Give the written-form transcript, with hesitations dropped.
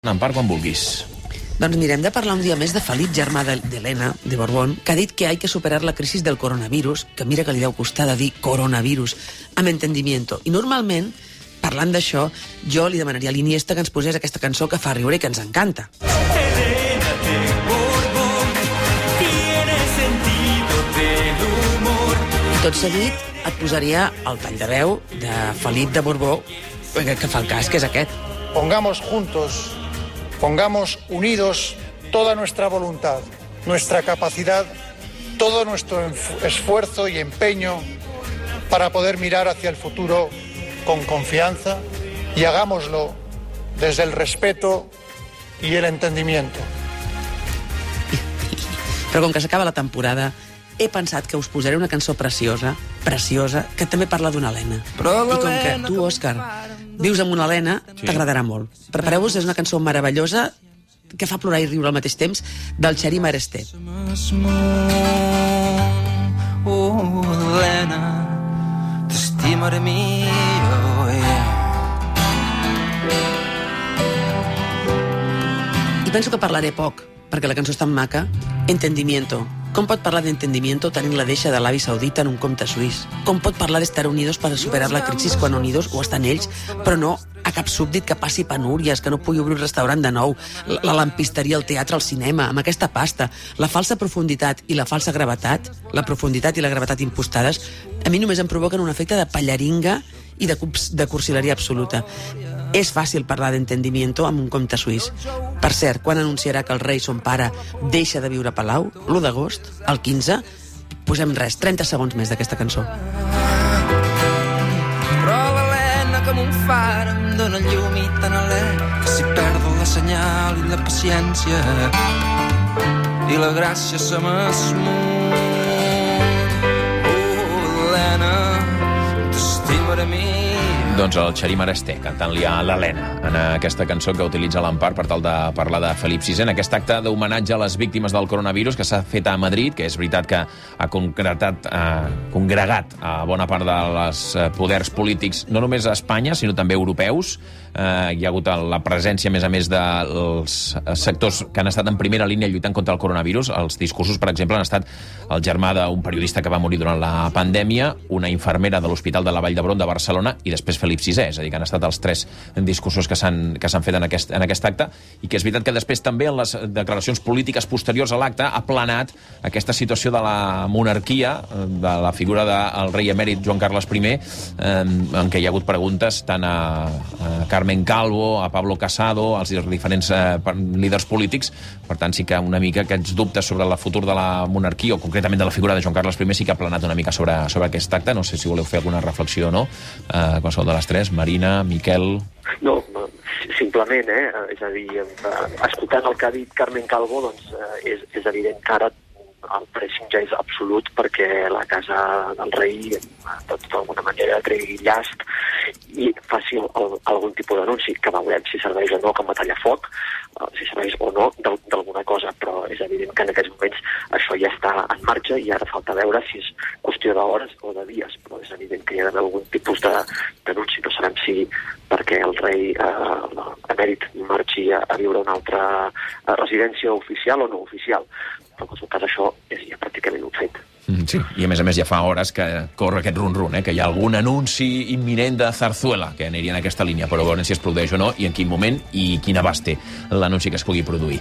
Empar, quan vulguis. Doncs mirem de parlar un dia més de Felip, germà d'Helena, de Borbón, que ha dit que hay que superar la crisis del coronavirus, que mira que li deu costar de dir coronavirus, amb entendimiento. I normalment, parlant d'això, jo li demanaria a l'Iniesta que ens posés aquesta cançó que fa riure i que ens encanta. Helena de Borbón tiene sentido del humor. I tot seguit et posaria el tall de veu de Felip de Borbó, que fa el cas, que és aquest. Pongamos juntos, pongamos unidos toda nuestra voluntad, nuestra capacidad, todo nuestro esfuerzo y empeño para poder mirar hacia el futuro con confianza y hagámoslo desde el respeto y el entendimiento. Però com que s'acaba la temporada, he pensat que us posaré una cançó preciosa, que també parla d'una Helena. I com que tu, Òscar, vius amb una Helena, t'agradarà molt. Prepareu-vos, és una cançó meravellosa que fa plorar i riure al mateix temps, del Xarí Maresté. Oh, Helena, t'estimaré millor, I penso que parlaré poc, perquè la cançó és tan maca. Entendimiento. Com pot parlar d'entendimiento tenint la deixa de l'Aràbia Saudita en un compte suís? Com pot parlar d'estar unidos para superar la crisi quan unidos ho estan ells, però no a cap súbdit que passi penúries, que no pugui obrir un restaurant de nou, la lampisteria, el teatre, el cinema, amb aquesta pasta, la falsa profunditat i la falsa gravetat, la profunditat i la gravetat impostades, a mi només em provoquen un efecte de pallaringa i de cursileria absoluta. És fàcil parlar d'entendimiento amb un compte suís. Per cert, quan anunciarà que el rei, son pare, deixa de viure a Palau? L'1 d'agost? El 15? Posem res, 30 segons més d'aquesta cançó. però l'Helena com un far em dóna llum i tan alè que si perdo la senyal i la paciència i la gràcia se m'esmunt. Oh, Helena, t'estimaré mi. Doncs el Xarí Maresté, cantant-li a l'Helena en aquesta cançó que utilitza l'Empar per tal de parlar de Felip VI, en aquest acte d'homenatge a les víctimes del coronavirus que s'ha fet a Madrid, que és veritat que ha congregat a bona part dels poders polítics, no només a Espanya, sinó també europeus. Hi ha hagut la presència, a més dels sectors que han estat en primera línia lluitant contra el coronavirus. Els discursos, per exemple, han estat el germà d'un periodista que va morir durant la pandèmia, una infermera de l'Hospital de la Vall d'Hebron de Barcelona i després Felip VI, és a dir, que han estat els tres discursos que s'han fet en aquest acte, i que és veritat que després també en les declaracions polítiques posteriors a l'acte ha planat aquesta situació de la monarquia, de la figura del rei emèrit Joan Carles I, en què hi ha hagut preguntes tant a Carmen Calvo, a Pablo Casado, als diferents líders polítics. Per tant, sí que una mica aquests dubtes sobre el futur de la monarquia, o concretament de la figura de Joan Carles I, sí que ha planat una mica sobre aquest acte. No sé si voleu fer alguna reflexió o no. Qualsevol de les tres. Marina, Miquel... No, simplement, és a dir, escoltant el que ha dit Carmen Calvo, doncs és evident que ara el pressing ja és absolut perquè la casa del rei d'alguna manera tregui llast i faci algun tipus d'anunci, que veurem si serveix o no com a tallafoc, si serveix o no d'alguna cosa, però és evident que en aquests moments això ja està en marxa i ara falta veure si és qüestió d'hores o de dies, però és evident que hi ha d'haver algun tipus d'anunci. No sabem si perquè el rei emèrit marxi a viure a una altra residència oficial o no oficial, però en qualsevol cas això és ja pràcticament un fet. Sí, i a més ja fa hores que corre aquest run-run, que hi ha algun anunci imminent de Zarzuela que aniria en aquesta línia, però veurem si es produeix o no i en quin moment i quin abast té l'anunci que es pugui produir.